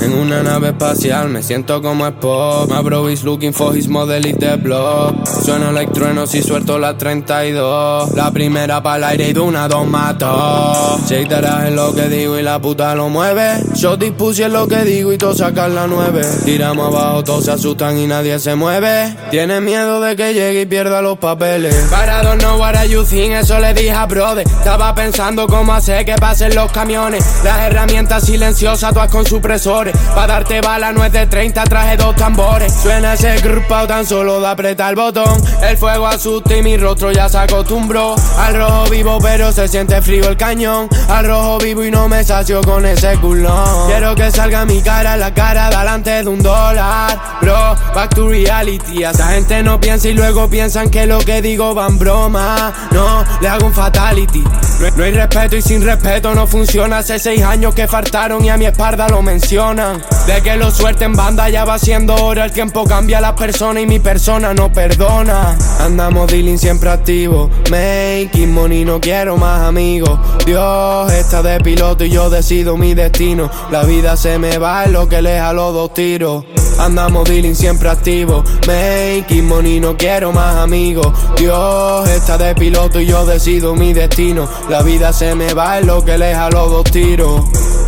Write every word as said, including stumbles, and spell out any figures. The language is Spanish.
En una nave espacial me siento como Spock. My bro is looking for his model in the block. Suena like truenos y suelto la treinta y dos. La primera pa'l aire y de una dos mató. Shakedarás en lo que digo y la puta lo mueve. Yo dispuse en lo que digo y todos sacan la nueve. Tiramos abajo, todos se asustan y nadie se mueve. Tiene miedo de que llegue y pierda los papeles. Parado no what are you think, eso le dije a brother. Estaba pensando cómo hacer que pasen los camiones. Las herramientas silenciosas, todas con supresores. Pa' darte bala no es de treinta, traje dos tambores. Suena ese grupao tan solo de apretar el botón. El fuego asusta y mi rostro ya se acostumbró. Al rojo vivo pero se siente frío el cañón. Al rojo vivo y no me sacio con ese culón. Quiero que salga mi cara, la cara delante de un dólar. Bro, back to reality. Esa gente no piensa y luego piensan que lo que digo va en broma. No, le hago un fatality. No, no hay respeto y sin respeto no funciona. Hace seis años que faltaron y a mi espalda lo mencionan. De que lo suelte en banda ya va siendo hora. El tiempo cambia a las personas y mi persona no perdona. Andamos dealing siempre activos. Making money, no quiero más amigos. Dios está de piloto y yo decido mi destino. La vida se me va en lo que le jalo dos tiros. Andamos dealing siempre activos. Making money, no quiero más amigos. Dios está de piloto y yo decido mi destino. La vida se me va en lo que le jalo dos tiros.